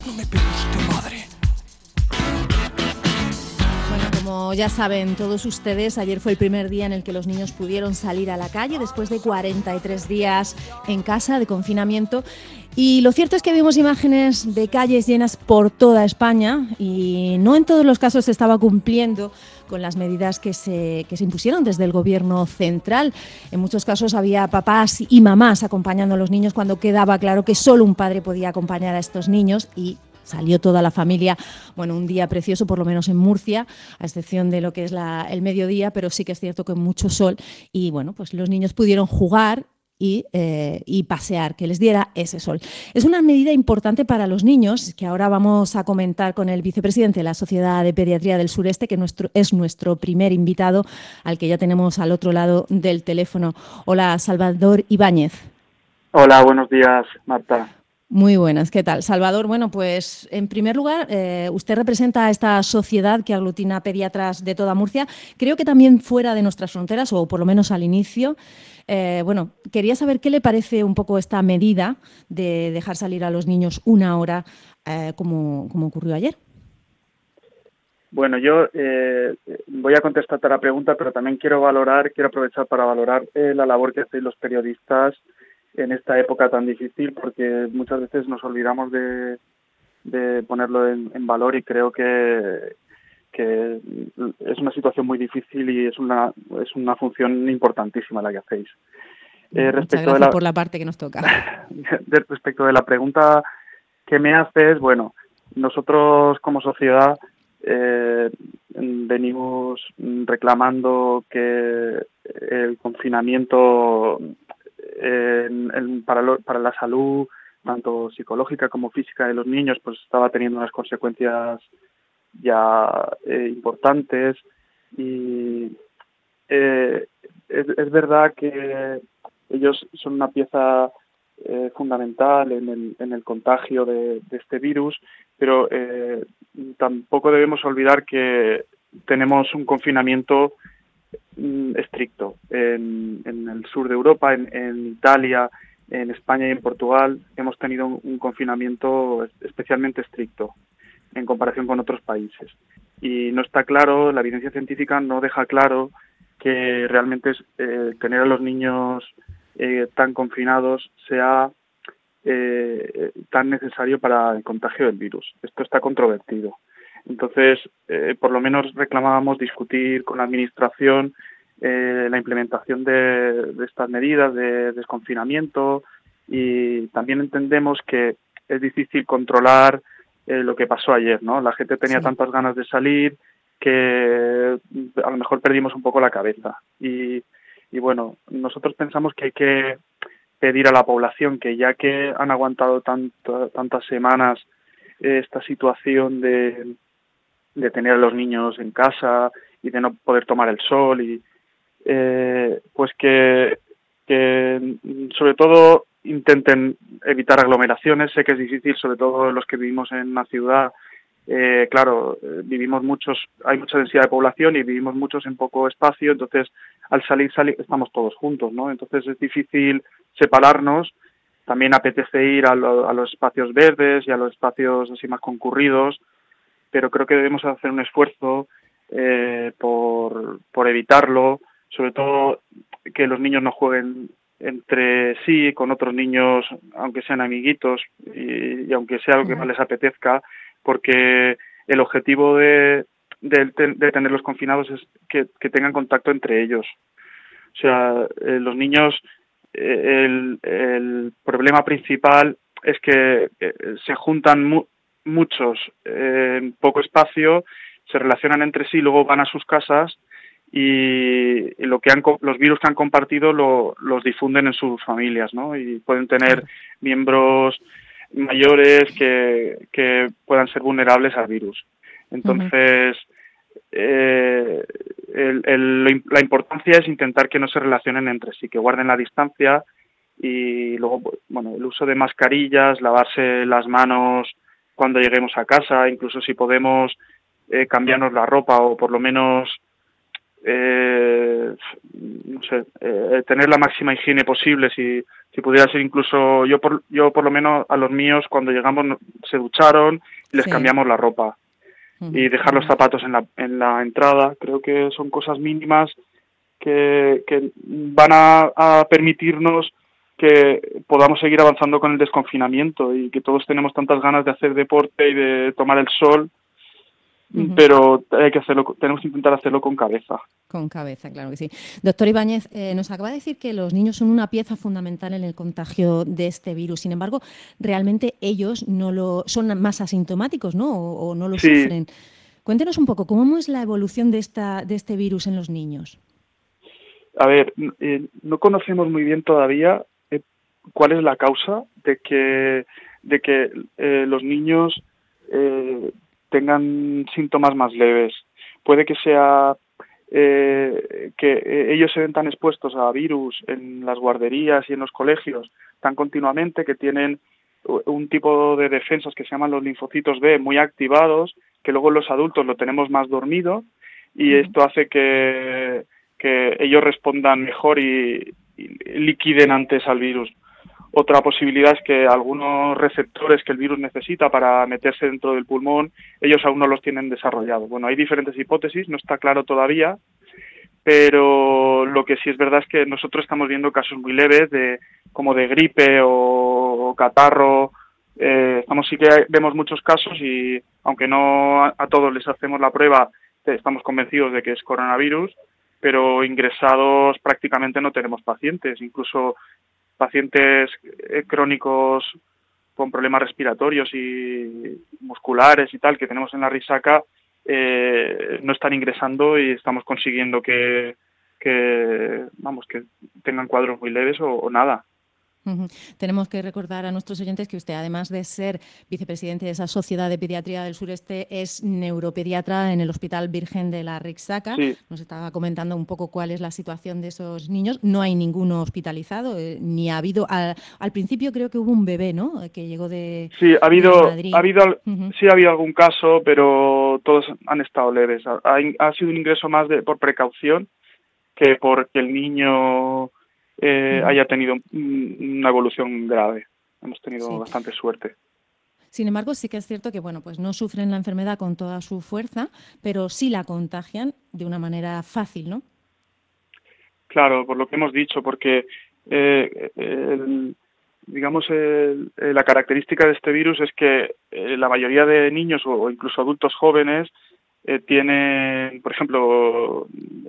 No me pegue usted, madre. Bueno, como ya saben todos ustedes, ayer fue el primer día en el que los niños pudieron salir a la calle después de 43 días en casa de confinamiento. Y lo cierto es que vimos imágenes de calles llenas por toda España y no en todos los casos se estaba cumpliendo con las medidas que se impusieron desde el gobierno central. En muchos casos había papás y mamás acompañando a los niños cuando quedaba claro que solo un padre podía acompañar a estos niños y salió toda la familia. Bueno, un día precioso, por lo menos en Murcia, a excepción de lo que es el mediodía, pero sí que es cierto que mucho sol y bueno, pues los niños pudieron jugar y pasear, que les diera ese sol. Es una medida importante para los niños, que ahora vamos a comentar con el vicepresidente de la Sociedad de Pediatría del Sureste, que es nuestro primer invitado, al que ya tenemos al otro lado del teléfono. Hola, Salvador Ibáñez. Hola, buenos días, Marta. Muy buenas, ¿qué tal? Salvador, bueno, pues en primer lugar, usted representa a esta sociedad que aglutina pediatras de toda Murcia, creo que también fuera de nuestras fronteras, o por lo menos al inicio. Bueno, quería saber qué le parece un poco esta medida de dejar salir a los niños una hora, como ocurrió ayer. Bueno, yo voy a contestarte a la pregunta, pero también quiero aprovechar para valorar la labor que hacéis los periodistas en esta época tan difícil, porque muchas veces nos olvidamos de ponerlo en valor, y creo que es una situación muy difícil y es una función importantísima la que hacéis. Muchas gracias por la parte que nos toca. Respecto de la pregunta que me haces, bueno, nosotros como sociedad venimos reclamando que el confinamiento para la salud, tanto psicológica como física de los niños, pues estaba teniendo unas consecuencias ya importantes, y es verdad que ellos son una pieza fundamental en el contagio de este virus, pero tampoco debemos olvidar que tenemos un confinamiento estricto en el sur de Europa, en Italia, en España y en Portugal. Hemos tenido un confinamiento especialmente estricto en comparación con otros países, y no está claro, la evidencia científica no deja claro que realmente tener a los niños tan confinados sea tan necesario para el contagio del virus. Esto está controvertido. Entonces, por lo menos reclamábamos discutir con la Administración la implementación de estas medidas de desconfinamiento, y también entendemos que es difícil controlar lo que pasó ayer, ¿no? La gente tenía tantas ganas de salir que a lo mejor perdimos un poco la cabeza. Y bueno, nosotros pensamos que hay que pedir a la población que, ya que han aguantado tantas semanas esta situación de tener a los niños en casa y de no poder tomar el sol, y pues que sobre todo intenten evitar aglomeraciones. Sé que es difícil, sobre todo los que vivimos en una ciudad. Claro, hay mucha densidad de población y vivimos muchos en poco espacio, entonces al salir estamos todos juntos, ¿no? Entonces es difícil separarnos. También apetece ir a los espacios verdes y a los espacios así más concurridos, pero creo que debemos hacer un esfuerzo por evitarlo, sobre todo que los niños no jueguen entre sí con otros niños, aunque sean amiguitos y aunque sea lo que más les apetezca, porque el objetivo de tenerlos confinados es que tengan contacto entre ellos. O sea, los niños, el problema principal es que se juntan muchos en poco espacio, se relacionan entre sí, luego van a sus casas y los virus que han compartido los difunden en sus familias, ¿no? Y pueden tener miembros mayores que puedan ser vulnerables al virus. Entonces, la importancia es intentar que no se relacionen entre sí, que guarden la distancia, y luego, bueno, el uso de mascarillas, lavarse las manos cuando lleguemos a casa, incluso si podemos cambiarnos la ropa, o por lo menos tener la máxima higiene posible si Si pudiera ser incluso, yo por lo menos a los míos cuando llegamos se ducharon y les cambiamos la ropa. Y dejar los zapatos en la entrada, creo que son cosas mínimas que van a permitirnos que podamos seguir avanzando con el desconfinamiento y que todos tenemos tantas ganas de hacer deporte y de tomar el sol, pero tenemos que intentar hacerlo con cabeza. Con cabeza, claro que sí. Doctor Ibáñez, nos acaba de decir que los niños son una pieza fundamental en el contagio de este virus. Sin embargo, realmente ellos son más asintomáticos, ¿no? O no lo sufren. Cuéntenos un poco, ¿cómo es la evolución de este virus en los niños? A ver, no conocemos muy bien todavía cuál es la causa de que los niños tengan síntomas más leves. Puede que sea que ellos se ven tan expuestos a virus en las guarderías y en los colegios tan continuamente que tienen un tipo de defensas que se llaman los linfocitos B muy activados, que luego los adultos lo tenemos más dormido y esto hace que ellos respondan mejor y liquiden antes al virus. Otra posibilidad es que algunos receptores que el virus necesita para meterse dentro del pulmón, ellos aún no los tienen desarrollados. Bueno, hay diferentes hipótesis, no está claro todavía, pero lo que sí es verdad es que nosotros estamos viendo casos muy leves como de gripe o catarro. Sí que vemos muchos casos y aunque no a todos les hacemos la prueba, estamos convencidos de que es coronavirus, pero ingresados prácticamente no tenemos pacientes, incluso pacientes crónicos con problemas respiratorios y musculares y tal que tenemos en la Risaca no están ingresando y estamos consiguiendo que tengan cuadros muy leves o nada. Tenemos que recordar a nuestros oyentes que usted, además de ser vicepresidente de esa Sociedad de Pediatría del Sureste, es neuropediatra en el Hospital Virgen de la Risaca. Sí. Nos estaba comentando un poco cuál es la situación de esos niños. No hay ninguno hospitalizado, ni ha habido... Al principio creo que hubo un bebé, ¿no?, que llegó de Madrid. Sí ha habido algún caso, pero todos han estado leves. Ha sido un ingreso más por precaución que porque el niño haya tenido una evolución grave. Hemos tenido bastante suerte. Sin embargo, sí que es cierto que pues no sufren la enfermedad con toda su fuerza, pero sí la contagian de una manera fácil, ¿no? Claro, por lo que hemos dicho, porque la característica de este virus es que la mayoría de niños o incluso adultos jóvenes tienen, por ejemplo,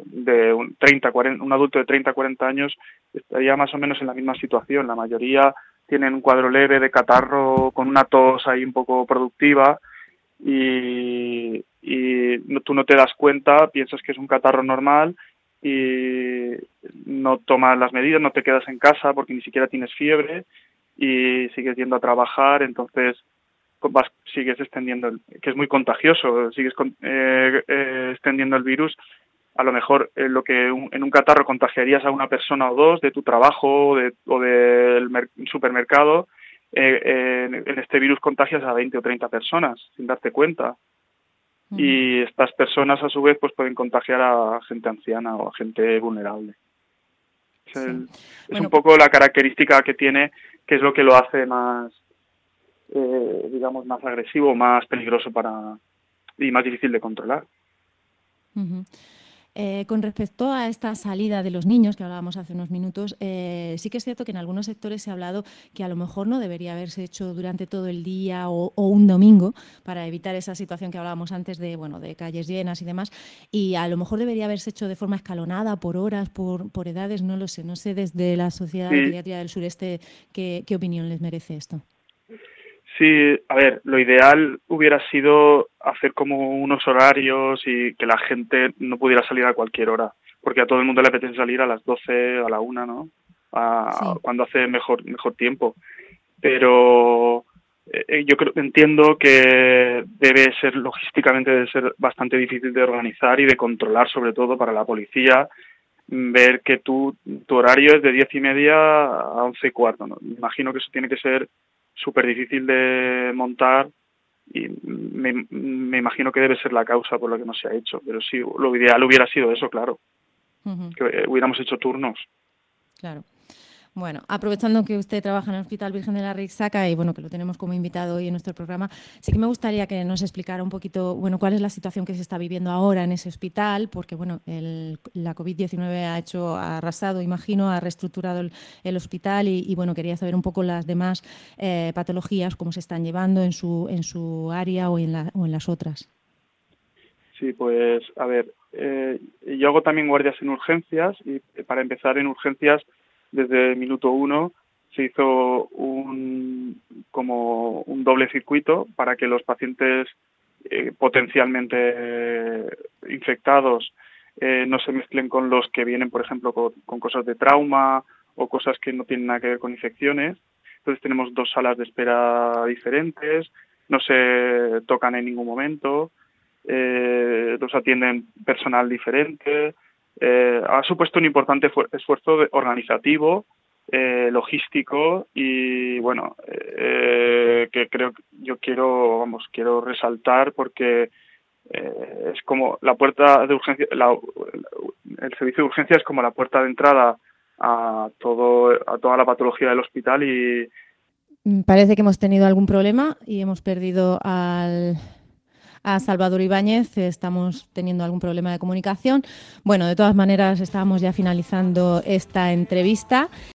un adulto de 30 a 40 años estaría más o menos en la misma situación. La mayoría tienen un cuadro leve de catarro con una tos ahí un poco productiva y tú no te das cuenta, piensas que es un catarro normal y no tomas las medidas, no te quedas en casa porque ni siquiera tienes fiebre y sigues yendo a trabajar, entonces sigues extendiendo, que es muy contagioso, sigues extendiendo el virus. A lo mejor lo que en un catarro contagiarías a una persona o dos de tu trabajo o del supermercado, en este virus contagias a 20 o 30 personas sin darte cuenta. Y estas personas a su vez pues pueden contagiar a gente anciana o a gente vulnerable. Es un poco la característica que tiene, que es lo que lo hace más más agresivo, más peligroso y más difícil de controlar. Con respecto a esta salida de los niños que hablábamos hace unos minutos, sí que es cierto que en algunos sectores se ha hablado que a lo mejor no debería haberse hecho durante todo el día o un domingo para evitar esa situación que hablábamos antes de calles llenas y demás, y a lo mejor debería haberse hecho de forma escalonada, por horas, por edades, no lo sé. No sé desde la Sociedad de Pediatría del Sureste qué opinión les merece esto. Sí, a ver, lo ideal hubiera sido hacer como unos horarios y que la gente no pudiera salir a cualquier hora, porque a todo el mundo le apetece salir a las 12, a la 1, ¿no? Cuando hace mejor tiempo. Pero entiendo que logísticamente debe ser bastante difícil de organizar y de controlar, sobre todo para la policía, ver que tu horario es de 10:30 a 11:15, ¿no? Me imagino que eso tiene que ser súper difícil de montar y me imagino que debe ser la causa por la que no se ha hecho, pero sí, lo ideal hubiera sido eso, claro, que hubiéramos hecho turnos. Claro. Bueno, aprovechando que usted trabaja en el Hospital Virgen de la Rixaca y bueno, que lo tenemos como invitado hoy en nuestro programa, sí que me gustaría que nos explicara un poquito, bueno, cuál es la situación que se está viviendo ahora en ese hospital, porque bueno, la COVID-19 ha arrasado, imagino, ha reestructurado el hospital y bueno, quería saber un poco las demás patologías, cómo se están llevando en su área o en las otras. Sí, pues a ver, yo hago también guardias en urgencias y para empezar en urgencias desde el minuto uno se hizo como un doble circuito para que los pacientes potencialmente infectados no se mezclen con los que vienen, por ejemplo, con cosas de trauma o cosas que no tienen nada que ver con infecciones. Entonces tenemos 2 salas de espera diferentes, no se tocan en ningún momento, los atienden personal diferente. Ha supuesto un importante esfuerzo organizativo, logístico y bueno, que creo que yo quiero resaltar porque es como la puerta de urgencia, el servicio de urgencia es como la puerta de entrada a toda la patología del hospital y Parece que hemos tenido algún problema y hemos perdido a Salvador Ibáñez, estamos teniendo algún problema de comunicación. Bueno, de todas maneras, estábamos ya finalizando esta entrevista.